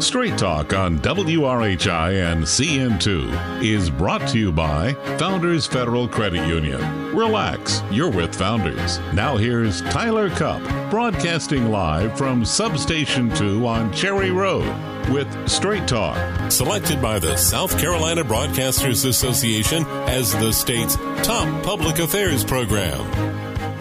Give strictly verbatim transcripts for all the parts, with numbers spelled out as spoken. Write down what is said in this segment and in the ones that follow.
Straight Talk on W R H I and C M two is brought to you by Founders Federal Credit Union. Relax, you're with Founders. Now here's Tyler Cupp, broadcasting live from Substation two on Cherry Road with Straight Talk. Selected by the South Carolina Broadcasters Association as the state's top public affairs program.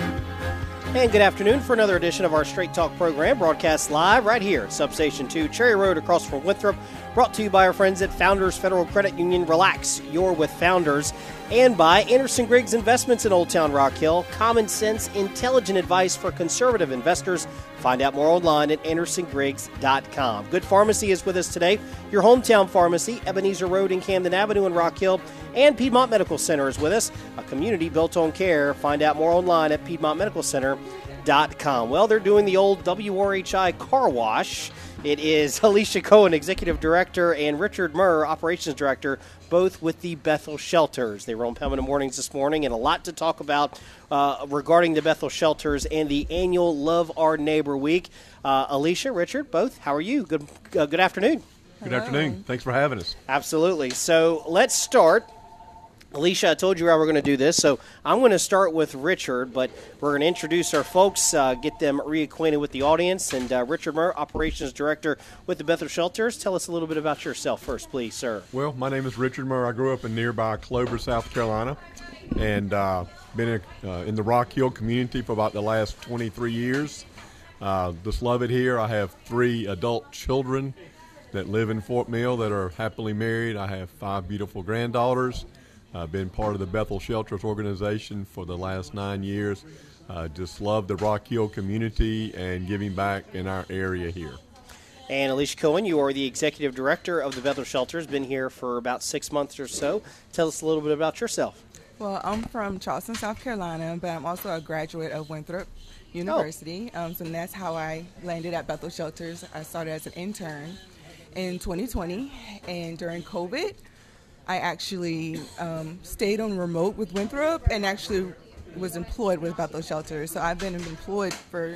And good afternoon for another edition of our Straight Talk program, broadcast live right here at Substation two, Cherry Road across from Winthrop, brought to you by our friends at Founders Federal Credit Union. Relax, you're with Founders. And by Anderson Griggs Investments in Old Town Rock Hill, common sense, intelligent advice for conservative investors. Find out more online at anderson griggs dot com. Good Pharmacy is with us today. Your hometown pharmacy, Ebenezer Road and Camden Avenue in Rock Hill. And Piedmont Medical Center is with us, a community built on care. Find out more online at piedmont medical center dot com. Well, they're doing the old W R H I car wash. It is Alicia Cohen, Executive Director, and Richard Murr, Operations Director, both with the Bethel Shelters. They were on Pembina Mornings this morning, and a lot to talk about uh, regarding the Bethel Shelters and the annual Love Our Neighbor Week. Uh, Alicia, Richard, both, how are you? Good, uh, good afternoon. Good Hello. afternoon. Thanks for having us. Absolutely. So let's start. Alicia, I told you how we're going to do this, so I'm going to start with Richard, but we're going to introduce our folks, uh, get them reacquainted with the audience, and uh, Richard Murr, Operations Director with the Bethel Shelters. Tell us a little bit about yourself first, please, sir. Well, my name is Richard Murr. I grew up in nearby Clover, South Carolina, and uh, been in, uh, in the Rock Hill community for about the last twenty-three years. Uh, just love it here. I have three adult children that live in Fort Mill that are happily married. I have five beautiful granddaughters. I've been part of the Bethel Shelters organization for the last nine years. Uh, just love the Rock Hill community and giving back in our area here. And Alicia Cohen, you are the Executive Director of the Bethel Shelters, been here for about six months or so. Tell us a little bit about yourself. Well, I'm from Charleston, South Carolina, but I'm also a graduate of Winthrop University. Oh. Um, so that's how I landed at Bethel Shelters. I started as an intern in twenty twenty, and during COVID, I actually um, stayed on remote with Winthrop and actually was employed with Bethel Shelters. So I've been employed for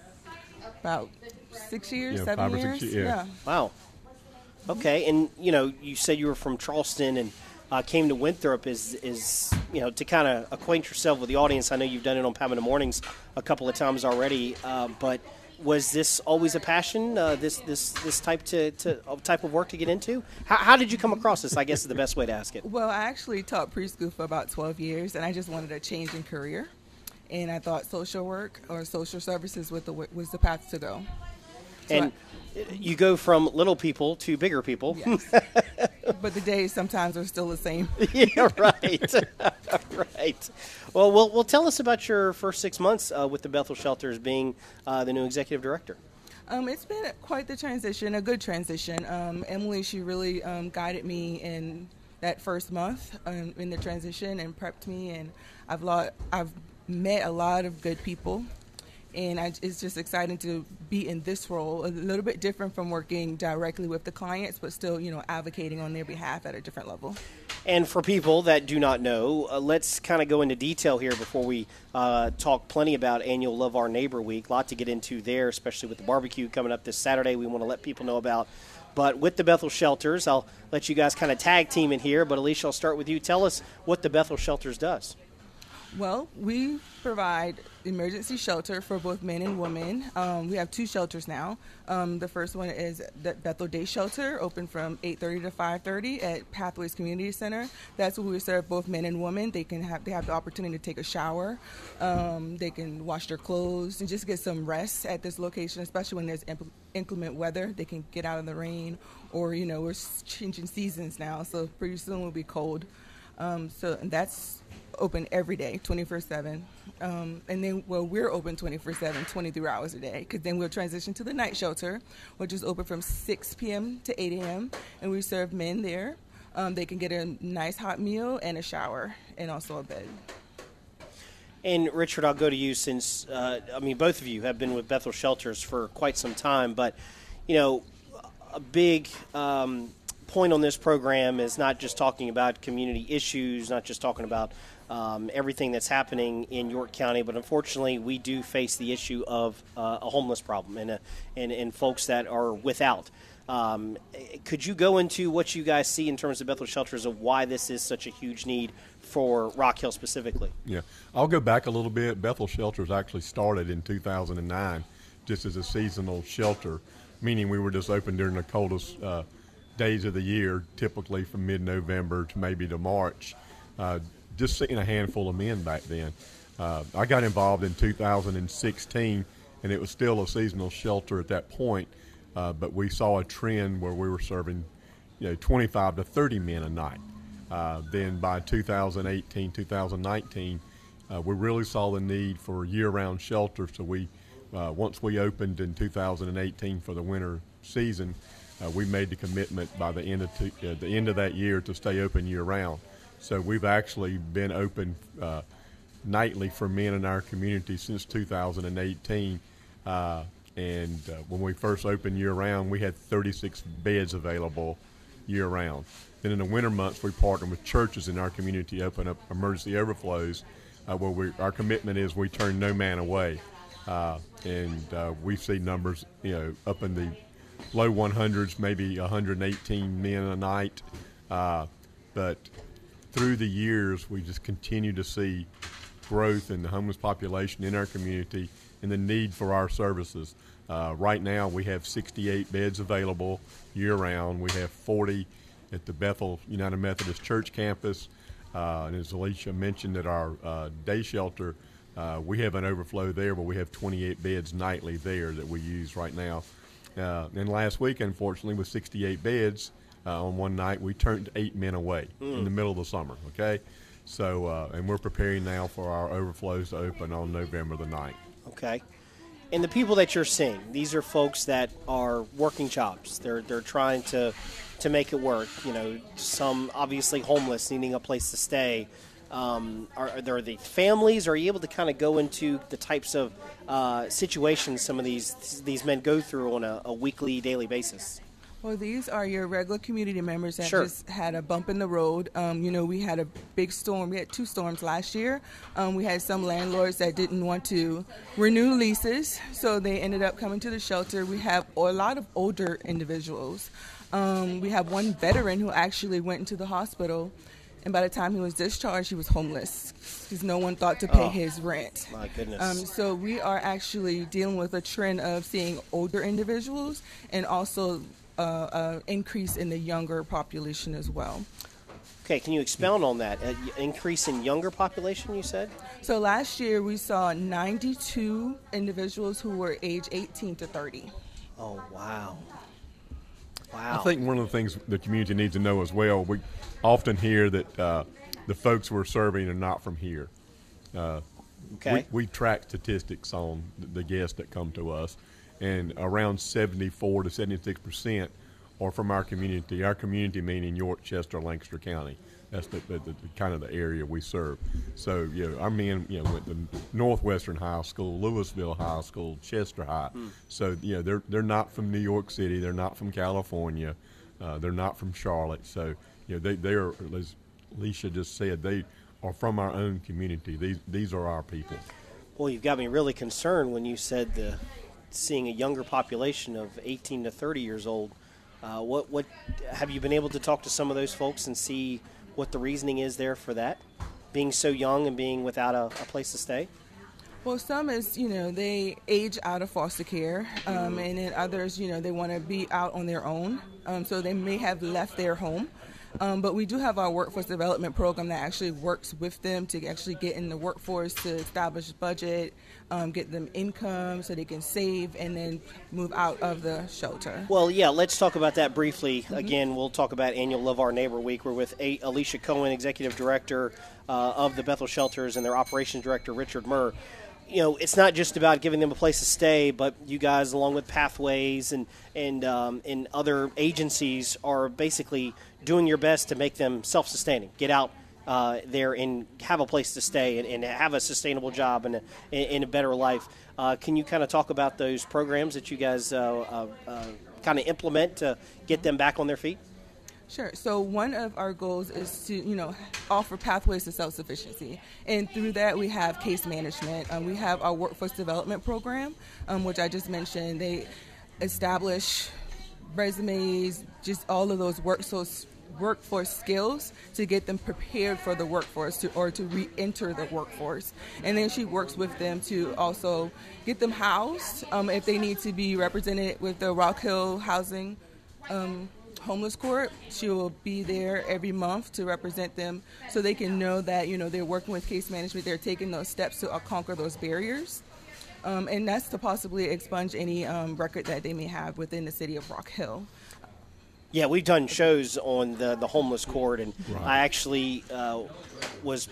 about six years, yeah, seven five years. Or six years. Yeah. Wow. Okay, and you know, you said you were from Charleston and uh, came to Winthrop. Is is you know to kind of acquaint yourself with the audience? I know you've done it on Pembina Mornings a couple of times already, uh, but. Was this always a passion, uh, this this this type to, to type of work to get into? How, how did you come across this, I guess is the best way to ask it. Well, I actually taught preschool for about twelve years, and I just wanted a change in career. And I thought social work or social services was the, was the path to go. So and I, you go from little people to bigger people. Yes. But the days sometimes are still the same. Yeah, right. Right. Well, well, well, tell us about your first six months uh, with the Bethel Shelters being uh, the new executive director. Um, it's been quite the transition, a good transition. Um, Emily, she really um, guided me in that first month um, in the transition and prepped me, and I've lot, I've met a lot of good people. And I, it's just exciting to be in this role, a little bit different from working directly with the clients, but still, you know, advocating on their behalf at a different level. And for people that do not know, uh, let's kind of go into detail here before we uh, talk plenty about annual Love Our Neighbor Week. A lot to get into there, especially with the barbecue coming up this Saturday we want to let people know about. But with the Bethel Shelters, I'll let you guys kind of tag team in here. But Alicia, I'll start with you. Tell us what the Bethel Shelters does. Well, we provide emergency shelter for both men and women. Um, we have two shelters now. Um, the first one is the Bethel Day Shelter, open from eight thirty to five thirty at Pathways Community Center. That's where we serve both men and women. They can have they have the opportunity to take a shower. Um, they can wash their clothes and just get some rest at this location, especially when there's impl- inclement weather. They can get out of the rain, or you know we're changing seasons now, so pretty soon we'll be cold. Um, so and that's open every day, twenty-four seven. Um, and then, well, we're open twenty-four seven, twenty-three hours a day, because then we'll transition to the night shelter, which is open from six p.m. to eight a.m., and we serve men there. Um, they can get a nice hot meal and a shower and also a bed. And, Richard, I'll go to you since, uh, I mean, both of you have been with Bethel Shelters for quite some time, but, you know, a big um, point on this program is not just talking about community issues, not just talking about um, everything that's happening in York County, but unfortunately we do face the issue of uh, a homeless problem and, a, and and folks that are without. Um, could you go into what you guys see in terms of Bethel Shelters of why this is such a huge need for Rock Hill specifically? Yeah, I'll go back a little bit. Bethel Shelters actually started in two thousand nine just as a seasonal shelter, meaning we were just open during the coldest uh, days of the year, typically from mid-November to maybe to March. Uh, just seeing a handful of men back then. Uh, I got involved in two thousand sixteen, and it was still a seasonal shelter at that point, uh, but we saw a trend where we were serving, you know, twenty-five to thirty men a night. Uh, then by two thousand eighteen, two thousand nineteen, uh, we really saw the need for year-round shelter. So we, uh, once we opened in two thousand eighteen for the winter season, uh, we made the commitment by the end of two, uh, the end of that year to stay open year-round. So we've actually been open uh, nightly for men in our community since two thousand eighteen. Uh, and uh, when we first opened year-round, we had thirty-six beds available year-round. Then in the winter months, we partner with churches in our community to open up emergency overflows, uh, where we, our commitment is we turn no man away. Uh, and uh, we see numbers, you know, up in the low one hundreds, maybe one hundred eighteen men a night. Uh, but through the years, we just continue to see growth in the homeless population in our community and the need for our services. Uh, right now, we have sixty-eight beds available year-round. We have forty at the Bethel United Methodist Church campus. Uh, and as Alicia mentioned, at our uh, day shelter, uh, we have an overflow there, but we have twenty-eight beds nightly there that we use right now. Uh, and last week, unfortunately, with sixty-eight beds, Uh, on one night, we turned eight men away mm. in the middle of the summer, okay? So, uh, and we're preparing now for our overflows to open on November the ninth. Okay. And the people that you're seeing, these are folks that are working jobs. They're they're trying to, to make it work. You know, some obviously homeless, needing a place to stay. Um, are, are there the families? Are you able to kind of go into the types of uh, situations some of these these men go through on a, a weekly, daily basis? Well, these are your regular community members that Sure. just had a bump in the road. Um, you know, we had a big storm. We had two storms last year. Um, we had some landlords that didn't want to renew leases, so they ended up coming to the shelter. We have a lot of older individuals. Um, we have one veteran who actually went into the hospital, and by the time he was discharged, he was homeless because no one thought to pay Oh, his rent. My goodness. Um, so we are actually dealing with a trend of seeing older individuals and also Uh, uh, increase in the younger population as well. Okay, can you expound on that? Uh, increase in younger population, you said? So last year we saw ninety-two individuals who were age eighteen to thirty. Oh, wow. Wow. I think one of the things the community needs to know as well, we often hear that uh, the folks we're serving are not from here. Uh, okay. we, we track statistics on the guests that come to us, and around seventy-four to seventy-six percent are from our community. Our community meaning York, Chester, Lancaster County. That's the, the, the, the kind of the area we serve. So, you know, our men, you know, went to Northwestern High School, Louisville High School, Chester High. Mm. So, you know, they're they're not from New York City. They're not from California. Uh, they're not from Charlotte. So, you know, they they are, as Alicia just said, they are from our own community. These these are our people. Well, you've got me really concerned when you said the seeing a younger population of eighteen to thirty years old. Uh, what what have you been able to talk to some of those folks and see what the reasoning is there for that, being so young and being without a, a place to stay? Well, some is, you know, they age out of foster care, um, and then others, you know, they want to be out on their own, um, so they may have left their home. Um, but we do have our workforce development program that actually works with them to actually get in the workforce, to establish a budget, um, get them income so they can save and then move out of the shelter. Well, yeah, let's talk about that briefly. Mm-hmm. Again, we'll talk about annual Love Our Neighbor Week. We're with a- Alicia Cohen, Executive Director uh, of the Bethel Shelters, and their Operations Director, Richard Murr. You know, it's not just about giving them a place to stay, but you guys, along with Pathways and and um, and other agencies, are basically doing your best to make them self-sustaining. Get out uh, there and have a place to stay and, and have a sustainable job and a, and a better life. Uh, can you kind of talk about those programs that you guys uh, uh, uh, kind of implement to get them back on their feet? Sure. So one of our goals is to, you know, offer pathways to self-sufficiency. And through that, we have case management. Um, we have our workforce development program, um, which I just mentioned. They establish resumes, just all of those work, so workforce skills to get them prepared for the workforce to, or to re-enter the workforce. And then she works with them to also get them housed um, if they need to be represented with the Rock Hill Housing um, Homeless Court. She will be there every month to represent them so they can know that, you know, they're working with case management, they're taking those steps to uh, conquer those barriers. Um, and that's to possibly expunge any um, record that they may have within the city of Rock Hill. Yeah, we've done shows on the, the homeless court, and Right. I actually uh, was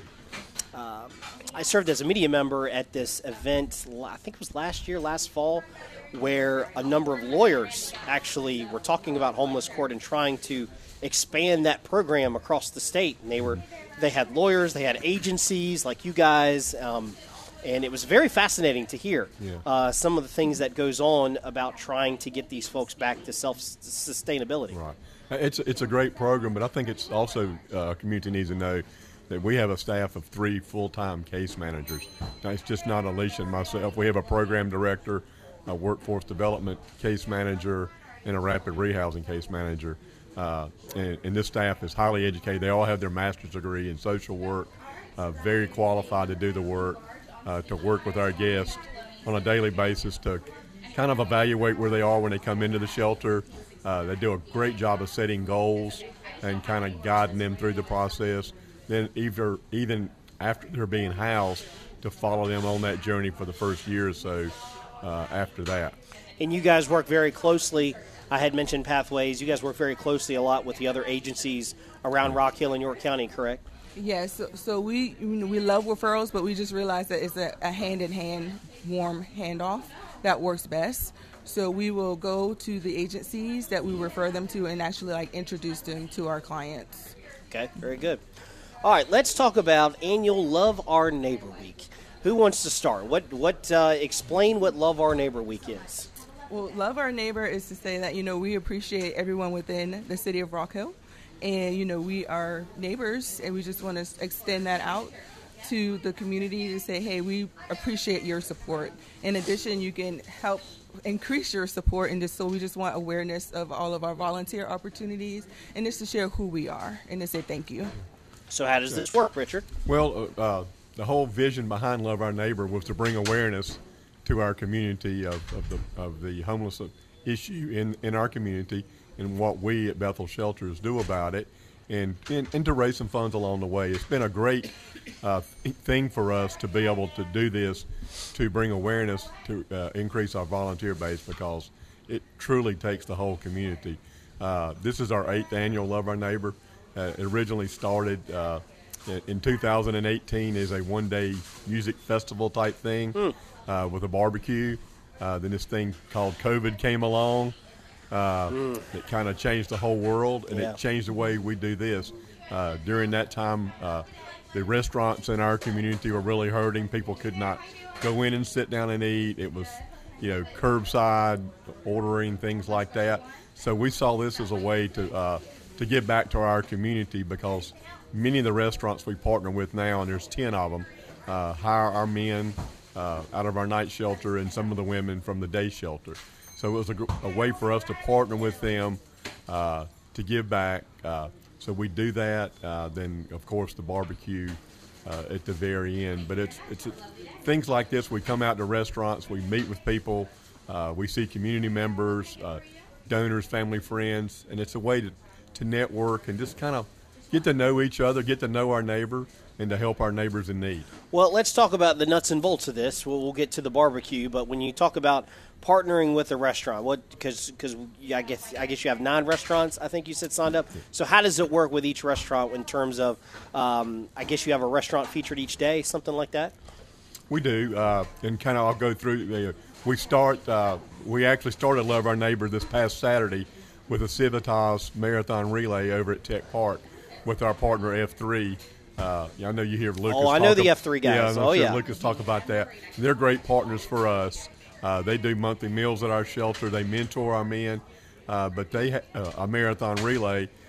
uh, I served as a media member at this event, I think it was last year, last fall, where a number of lawyers actually were talking about homeless court and trying to expand that program across the state. And they were they had lawyers, they had agencies like you guys, um, and it was very fascinating to hear Yeah. uh, some of the things that goes on about trying to get these folks back to self-sustainability. Right. It's it's a great program, but I think it's also uh, community needs to know that we have a staff of three full-time case managers. Now, it's just not Alicia and myself. We have a program director, a workforce development case manager, and a rapid rehousing case manager. Uh, and, and this staff is highly educated. They all have their master's degree in social work, uh, very qualified to do the work, uh, to work with our guests on a daily basis to kind of evaluate where they are when they come into the shelter. Uh, they do a great job of setting goals and kind of guiding them through the process. Then either, even after they're being housed, to follow them on that journey for the first year or so uh, after that. And you guys work very closely. I had mentioned Pathways. You guys work very closely a lot with the other agencies around Rock Hill and York County, correct? Yes, so, so we you know, we love referrals, but we just realized that it's a, a hand-in-hand, warm handoff that works best. So we will go to the agencies that we refer them to and actually like introduce them to our clients. Okay, very good. All right, let's talk about annual Love Our Neighbor Week. Who wants to start? What what uh, explain what Love Our Neighbor Week is? Well, Love Our Neighbor is to say that, you know, we appreciate everyone within the city of Rock Hill. And, you know, we are neighbors, and we just want to extend that out to the community to say, hey, we appreciate your support. In addition, you can help increase your support, and just so we just want awareness of all of our volunteer opportunities, and just to share who we are and to say thank you. So how does this work, Richard? Well, uh, uh, the whole vision behind Love Our Neighbor was to bring awareness to our community of, of the of the homeless issue in, in our community and what we at Bethel Shelters do about it, and, and, and to raise some funds along the way. It's been a great uh, thing for us to be able to do this, to bring awareness to uh, increase our volunteer base, because it truly takes the whole community. Uh, this is our eighth annual Love Our Neighbor. Uh, it originally started uh, in two thousand eighteen as a one-day music festival type thing mm. uh, with a barbecue. Uh, then this thing called COVID came along. Uh, mm. It kind of changed the whole world, and yeah. it changed the way we do this. Uh, during that time, uh, the restaurants in our community were really hurting. People could not go in and sit down and eat. It was, you know, curbside ordering, things like that. So we saw this as a way to uh, to give back to our community, because many of the restaurants we partner with now, and there's ten of them, uh, hire our men uh, out of our night shelter and some of the women from the day shelter. So it was a, a way for us to partner with them uh, to give back. Uh, so we do that. Uh, then, of course, the barbecue uh, at the very end. But it's it's a, things like this. We come out to restaurants. We meet with people. Uh, we see community members, uh, donors, family, friends. And it's a way to, to network and just kind of get to know each other, get to know our neighbor, and to help our neighbors in need. Well, let's talk about the nuts and bolts of this. We'll, we'll get to the barbecue, but when you talk about partnering with a restaurant, what because because I guess I guess you have nine restaurants, I think you said, signed up. So how does it work with each restaurant in terms of, um, I guess you have a restaurant featured each day, something like that? We do, uh, and kind of I'll go through. The, we start. Uh, we actually started Love Our Neighbor this past Saturday with a Civitas Marathon Relay over at Tech Park with our partner F three. Uh, I know you hear Lucas. Oh, I know the about, F three guys. Yeah, I'm oh, sure yeah. Lucas talk about that. They're great partners for us. Uh, they do monthly meals at our shelter. They mentor our men. Uh, but they ha- uh, a marathon relay.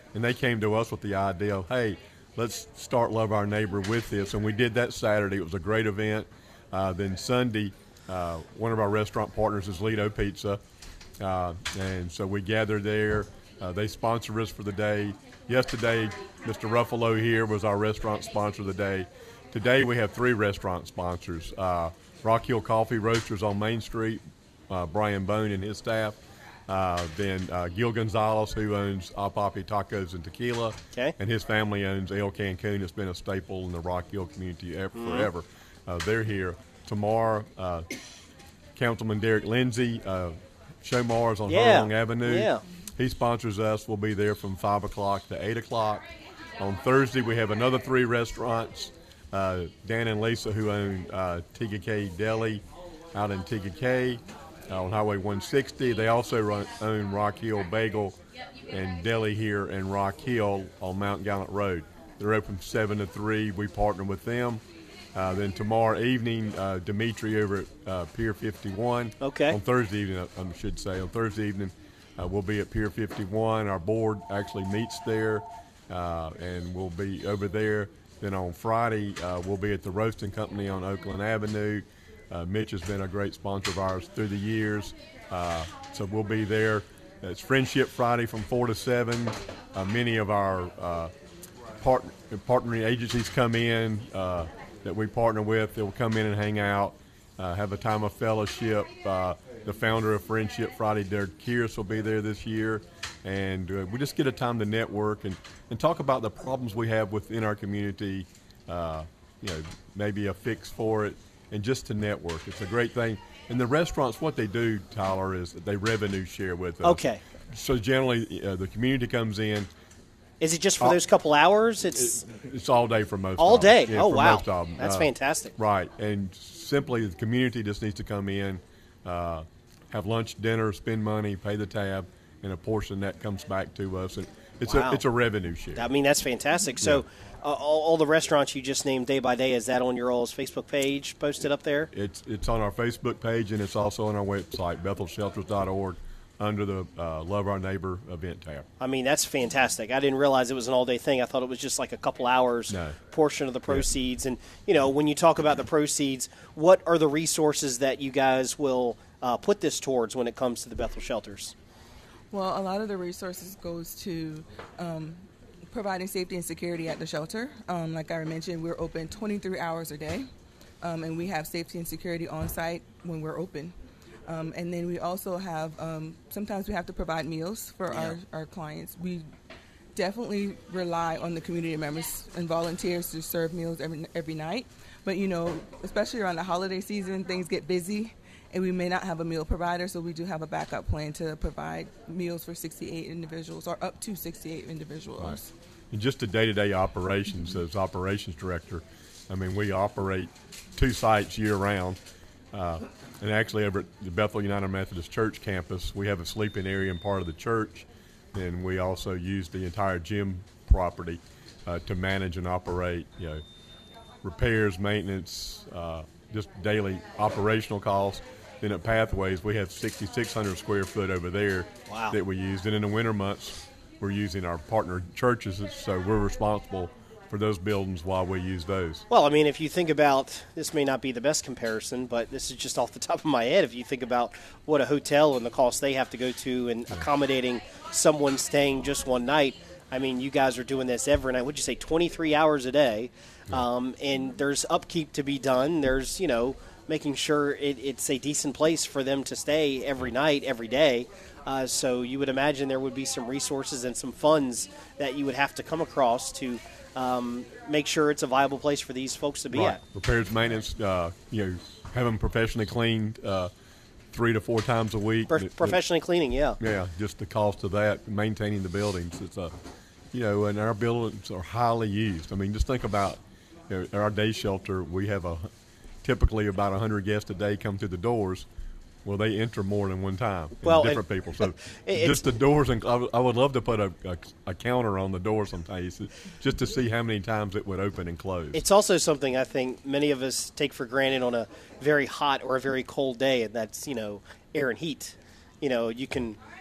and they came to us with the idea of, hey, let's start Love Our Neighbor with this, and we did that Saturday. It was a great event. Uh, then Sunday, uh, one of our restaurant partners is Lido Pizza, uh, and so we gathered there. Uh, they sponsored us for the day. Yesterday, Mister Ruffalo here was our restaurant sponsor of the day. Today we have three restaurant sponsors. Uh, Rock Hill Coffee Roasters on Main Street, uh, Brian Bone and his staff. Uh, then uh, Gil Gonzalez, who owns Al Papi Tacos and Tequila. Okay. And his family owns El Cancun. It's been a staple in the Rock Hill community ever, mm-hmm. forever. Uh, they're here. Tomorrow, uh, Councilman Derek Lindsay, uh, Show Mars on yeah. Hurlong Avenue. Yeah. He sponsors us. We'll be there from five o'clock to eight o'clock. On Thursday, we have another three restaurants. Uh, Dan and Lisa, who own uh, T K K Deli out in T K K uh, on Highway one sixty. They also run, own Rock Hill Bagel and Deli here in Rock Hill on Mount Gallant Road. They're open seven to three. We partner with them. Uh, then tomorrow evening, uh, Dimitri over at uh, Pier fifty-one. Okay. On Thursday evening, I, I should say. On Thursday evening, uh, we'll be at Pier fifty-one. Our board actually meets there, uh, and we'll be over there. Then on Friday, uh, we'll be at the Roasting Company on Oakland Avenue. Uh, Mitch has been a great sponsor of ours through the years, uh, so we'll be there. It's Friendship Friday from four to seven. Uh, many of our uh, part- partnering agencies come in uh, that we partner with. They will come in and hang out, uh, have a time of fellowship. Uh, the founder of Friendship Friday, Derek Kearse, will be there this year. And uh, we just get a time to network and, and talk about the problems we have within our community, uh, you know, maybe a fix for it, and just to network. It's a great thing. And the restaurants, what they do, Tyler, is that they revenue share with us. Okay. So generally, uh, the community comes in. Is it just for all, those couple hours? It's it, it's all day for most all of them. day? Yeah, oh, for wow. most of them. That's uh, fantastic. Right. And simply the community just needs to come in, uh, have lunch, dinner, spend money, pay the tab, and a portion that comes back to us. And it's wow. a it's a revenue share. I mean, that's fantastic. So yeah. uh, all, all the restaurants you just named day by day, is that on your all's Facebook page posted up there? It's it's on our Facebook page, and it's also on our website, bethel shelters dot org, under the uh, Love Our Neighbor event tab. I mean, that's fantastic. I didn't realize it was an all-day thing. I thought it was just like a couple hours no. portion of the proceeds. Yeah. And, you know, when you talk about the proceeds, what are the resources that you guys will uh, put this towards when it comes to the Bethel Shelters? Well, a lot of the resources goes to um, providing safety and security at the shelter. Um, like I mentioned, we're open twenty-three hours a day, um, and we have safety and security on site when we're open. Um, and then we also have, um, sometimes we have to provide meals for yeah. our, our clients. We definitely rely on the community members and volunteers to serve meals every every night. But, you know, especially around the holiday season, things get busy, and we may not have a meal provider, so we do have a backup plan to provide meals for sixty-eight individuals, or up to sixty-eight individuals. Right. And just the day-to-day operations, as operations director, I mean, we operate two sites year-round. Uh, and actually over at the Bethel United Methodist Church campus, we have a sleeping area in part of the church. And we also use the entire gym property uh, to manage and operate, you know, repairs, maintenance, uh, just daily operational costs. Then at Pathways, we have sixty-six hundred square foot over there wow. that we use. And in the winter months, we're using our partner churches, so we're responsible for those buildings while we use those. Well, I mean, if you think about, this may not be the best comparison, but this is just off the top of my head. If you think about what a hotel and the cost they have to go to and accommodating someone staying just one night, I mean, you guys are doing this every night. Would you say twenty-three hours a day? Yeah. Um, and there's upkeep to be done. There's, you know, making sure it, it's a decent place for them to stay every night, every day. Uh, so you would imagine there would be some resources and some funds that you would have to come across to um, make sure it's a viable place for these folks to be right. at. Repairs, maintenance, uh, you know, have them professionally cleaned uh, three to four times a week. Pro- professionally it, cleaning, yeah. Yeah, just the cost of that, maintaining the buildings. It's a, you know, and our buildings are highly used. I mean, just think about, you know, our day shelter. We have a typically about one hundred guests a day come through the doors. Well, they enter more than one time. Well, different it, people. So it, just the doors, and I, w- I would love to put a, a, a counter on the door sometimes, just to see how many times it would open and close. It's also something I think many of us take for granted on a very hot or a very cold day, and that's, you know, air and heat. You know, you can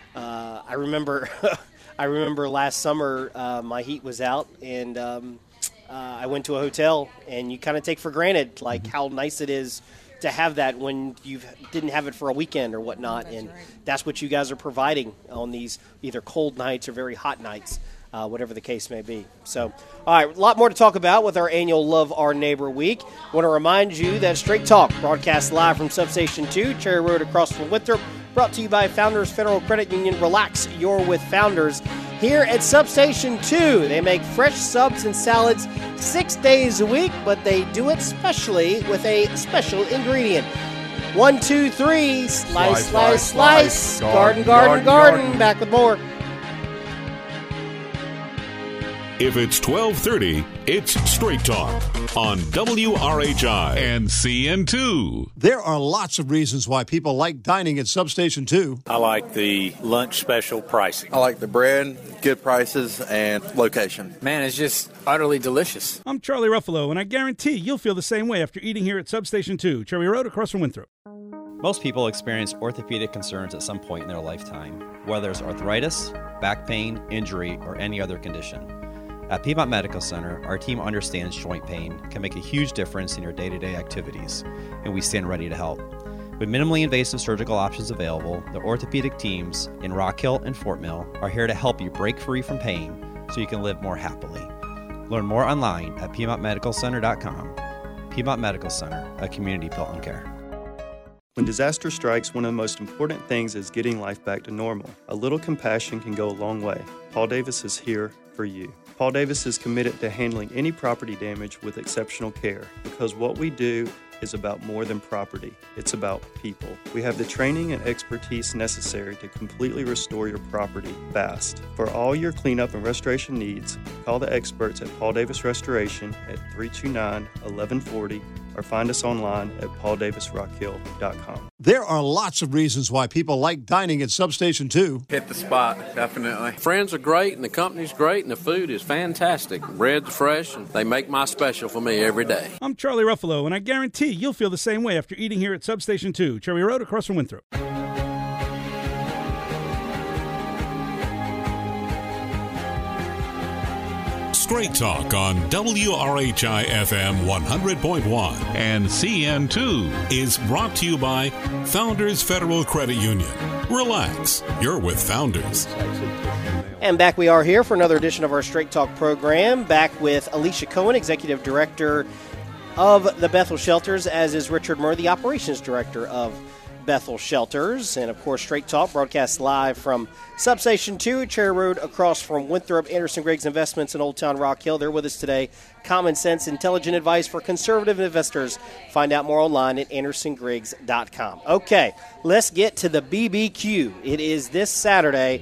uh, I remember I remember last summer uh, my heat was out, and um, uh, I went to a hotel, and you kind of take for granted like mm-hmm. how nice it is to have that when you didn't have it for a weekend or whatnot. That's and right. That's what you guys are providing on these either cold nights or very hot nights, uh, whatever the case may be. So, all right, a lot more to talk about with our annual Love Our Neighbor Week. I want to remind you that Straight Talk broadcasts live from Substation two, Cherry Road across from Winthrop, brought to you by Founders Federal Credit Union. Relax, you're with Founders. Here at Substation two, they make fresh subs and salads six days a week, but they do it specially with a special ingredient. One, two, three, slice, slice, slice, slice. slice. Garden, garden, garden, garden, garden. Back with more. If it's twelve thirty, it's Straight Talk on W R H I and C N two. There are lots of reasons why people like dining at Substation two. I like the lunch special pricing. I like the bread, good prices, and location. Man, it's just utterly delicious. I'm Charlie Ruffalo, and I guarantee you'll feel the same way after eating here at Substation two, Cherry Road across from Winthrop. Most people experience orthopedic concerns at some point in their lifetime, whether it's arthritis, back pain, injury, or any other condition. At Piedmont Medical Center, our team understands joint pain can make a huge difference in your day-to-day activities, and we stand ready to help. With minimally invasive surgical options available, the orthopedic teams in Rock Hill and Fort Mill are here to help you break free from pain so you can live more happily. Learn more online at piedmont medical center dot com. Piedmont Medical Center, a community built on care. When disaster strikes, one of the most important things is getting life back to normal. A little compassion can go a long way. Paul Davis is here for you. Paul Davis is committed to handling any property damage with exceptional care because what we do is about more than property. It's about people. We have the training and expertise necessary to completely restore your property fast. For all your cleanup and restoration needs, call the experts at Paul Davis Restoration at three two nine, eleven forty or find us online at paul davis rock hill dot com. There are lots of reasons why people like dining at Substation two. Hit the spot, definitely. Friends are great, and the company's great, and the food is fantastic. Bread's fresh, and they make my special for me every day. I'm Charlie Ruffalo, and I guarantee you'll feel the same way after eating here at Substation two, Cherry Road across from Winthrop. Straight Talk on W R H I F M one hundred point one and C N two is brought to you by Founders Federal Credit Union. Relax, you're with Founders. And back we are here for another edition of our Straight Talk program, back with Alicia Cohen, Executive Director of the Bethel Shelters, as is Richard Murr, the Operations Director of Bethel Shelters. And, of course, Straight Talk broadcasts live from Substation two, Cherry Road, across from Winthrop. Anderson Griggs Investments in Old Town Rock Hill. They're with us today. Common sense, intelligent advice for conservative investors. Find out more online at anderson griggs dot com. Okay, let's get to the B B Q. It is this Saturday.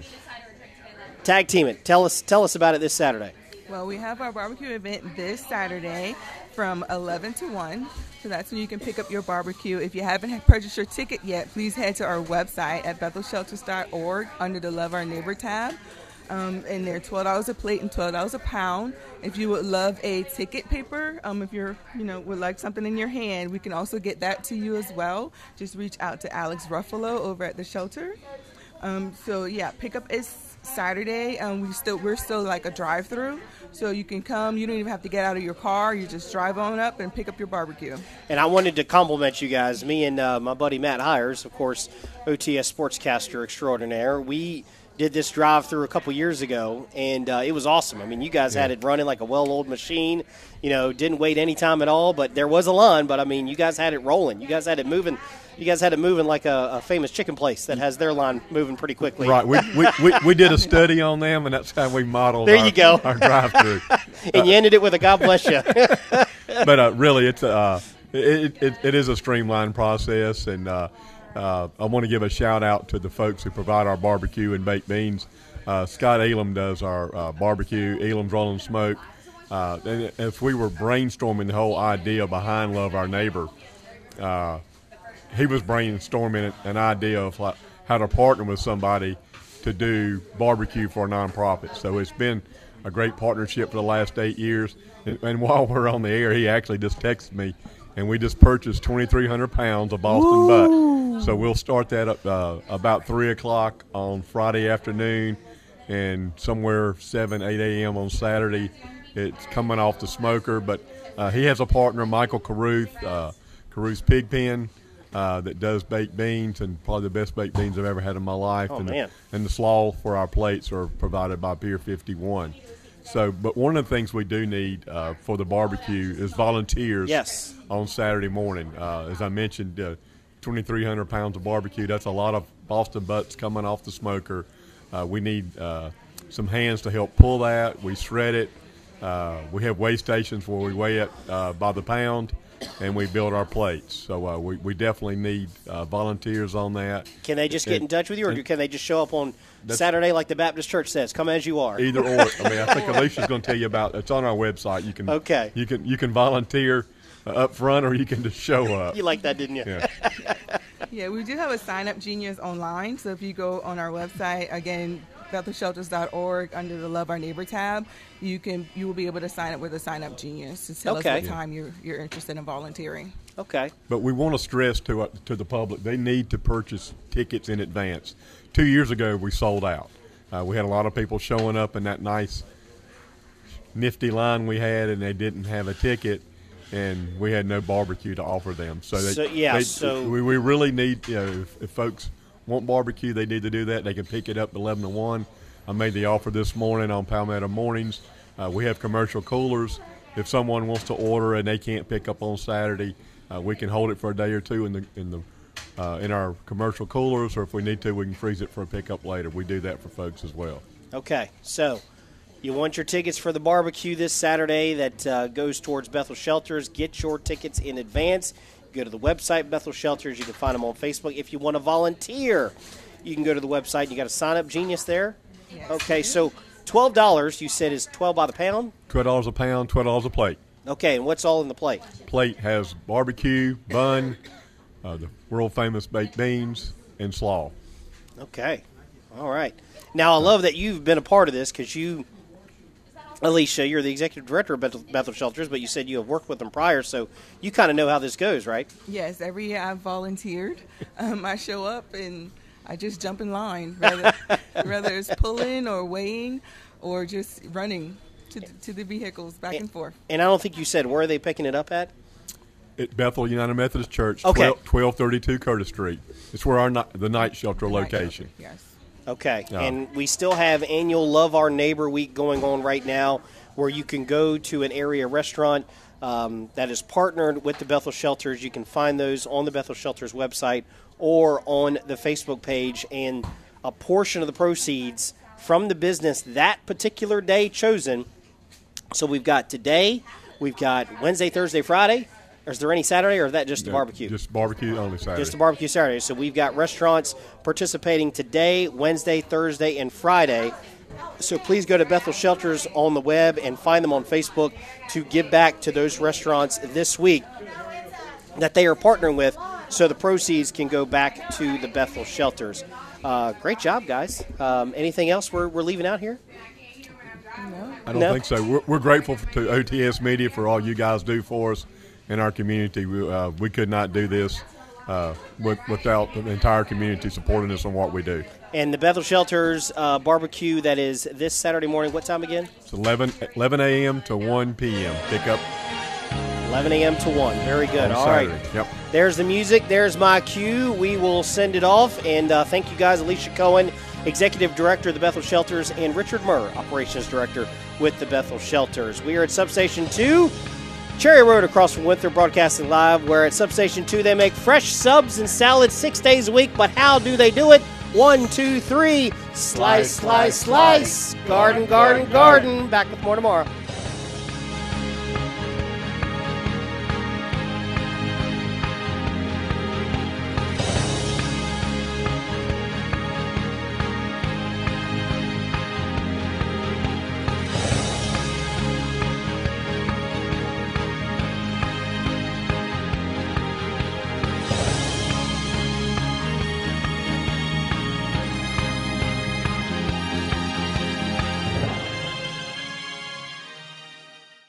Tag team it. Tell us, tell us about it this Saturday. Well, we have our barbecue event this Saturday from eleven to one. So that's when you can pick up your barbecue. If you haven't purchased your ticket yet, please head to our website at bethel shelters dot org under the Love Our Neighbor tab. Um, and they're twelve dollars a plate and twelve dollars a pound. If you would love a ticket paper, um, if you're, you know, would like something in your hand, we can also get that to you as well. Just reach out to Alex Ruffalo over at the shelter. Um, so yeah, pickup is Saturday. Um, we still we're still like a drive-through, so you can come. You don't even have to get out of your car. You just drive on up and pick up your barbecue. And I wanted to compliment you guys. Me and uh, my buddy Matt Hires, of course, O T S sportscaster extraordinaire. We did this drive-through a couple years ago, and uh, it was awesome. I mean, you guys yeah. had it running like a well-oiled machine. You know, didn't wait any time at all, but there was a line. But I mean, you guys had it rolling. You guys had it moving. You guys had it moving like a, a famous chicken place that has their line moving pretty quickly. Right. We we, we, we did a study on them, and that's how we modeled there our, you go. our drive-through. And uh, you ended it with a God bless you. But uh, really, it's uh, it, it, it is a streamlined process, and uh, uh, I want to give a shout-out to the folks who provide our barbecue and baked beans. Uh, Scott Elam does our uh, barbecue, Elam's Rolling Smoke. Uh, and as we were brainstorming the whole idea behind Love Our Neighbor, uh, he was brainstorming an idea of like how to partner with somebody to do barbecue for a nonprofit. So it's been a great partnership for the last eight years. And, and while we're on the air, he actually just texted me, and we just purchased twenty-three hundred pounds of Boston Ooh. butt. So we'll start that up uh, about three o'clock on Friday afternoon, and somewhere seven, eight a.m. on Saturday. It's coming off the smoker, but uh, he has a partner, Michael Caruth, uh, Caruth's Pig Pen, uh, that does baked beans, and probably the best baked beans I've ever had in my life. Oh, and, man. The, and the slaw for our plates are provided by Pier fifty-one. So, but one of the things we do need uh, for the barbecue is volunteers. Yes. On Saturday morning. Uh, as I mentioned, uh, twenty-three hundred pounds of barbecue. That's a lot of Boston butts coming off the smoker. Uh, we need uh, some hands to help pull that. We shred it. Uh, we have weigh stations where we weigh it uh, by the pound, and we build our plates. So uh, we, we definitely need uh, volunteers on that. Can they just get and, in touch with you, or and, can they just show up on Saturday like the Baptist Church says? Come as you are. Either or. I mean, I think Alicia's going to tell you about it. It's on our website. You can okay. You can you can volunteer uh, up front, or you can just show up. You like that, didn't you? Yeah. Yeah, we do have a Sign Up Genius online. So if you go on our website, again, bethel shelters dot org, under the Love Our Neighbor tab, you can you will be able to sign up with a Sign Up Genius to tell okay. us what time you're you're interested in volunteering. Okay. But we want to stress to uh, to the public, they need to purchase tickets in advance. Two years ago, we sold out. Uh, we had a lot of people showing up in that nice, nifty line we had, and they didn't have a ticket, and we had no barbecue to offer them. So, they, so yeah, they, so we, we really need, you know, if, if folks want barbecue, they need to do that. They can pick it up eleven to one. I made the offer this morning on Palmetto Mornings. Uh, we have commercial coolers. If someone wants to order and they can't pick up on Saturday, uh, we can hold it for a day or two in the in the uh, in our commercial coolers, or if we need to, we can freeze it for a pickup later. We do that for folks as well. Okay, so you want your tickets for the barbecue this Saturday that uh, goes towards Bethel Shelters. Get your tickets in advance. Go to the website, Bethel Shelters. You can find them on Facebook. If you want to volunteer, you can go to the website. You got a Sign Up Genius there? Yes. Okay, so twelve dollars you said is twelve by the pound? twelve dollars a pound, twelve dollars a plate. Okay, and what's all in the plate? Plate has barbecue, bun, uh, the world-famous baked beans, and slaw. Okay, all right. Now, I love that you've been a part of this because you, Alicia, you're the executive director of Bethel, Bethel Shelters, but you said you have worked with them prior, so you kind of know how this goes, right? Yes, every year I've volunteered. Um, I show up and I just jump in line, whether, whether it's pulling or weighing or just running to, to the vehicles back and, and forth. And I don't think you said, where are they picking it up at? At Bethel United Methodist Church, okay. twelve thirty-two Curtis Street. It's where our the night shelter the location. Night shelter, yes. Okay, uh, and we still have annual Love Our Neighbor Week going on right now, where you can go to an area restaurant um, that is partnered with the Bethel Shelters. You can find those on the Bethel Shelters website or on the Facebook page, and a portion of the proceeds from the business that particular day chosen. So we've got today, we've got Wednesday, Thursday, Friday. Is there any Saturday, or is that just the yeah, barbecue? Just barbecue only Saturday. Just the barbecue Saturday. So we've got restaurants participating today, Wednesday, Thursday, and Friday. So please go to Bethel Shelters on the web and find them on Facebook to give back to those restaurants this week that they are partnering with, so the proceeds can go back to the Bethel Shelters. Uh, great job, guys. Um, anything else we're, we're leaving out here? No. I don't no? think so. We're, we're grateful to O T S Media for all you guys do for us in our community. We, uh, we could not do this uh, with, without the entire community supporting us on what we do. And the Bethel Shelters uh, barbecue that is this Saturday morning, what time again? It's eleven a.m. to one p.m. Pick up eleven a.m. to one. Very good. on All Saturday. right. Yep. There's the music. There's my cue. We will send it off. And uh, thank you guys, Alicia Cohen, Executive Director of the Bethel Shelters, and Richard Murr, Operations Director with the Bethel Shelters. We are at Substation two, Cherry Road across from Winthrop, broadcasting live, where at Substation two they make fresh subs and salads six days a week. But how do they do it? One, two, three. Slice, slice, slice. Garden, garden, garden. Back with more tomorrow.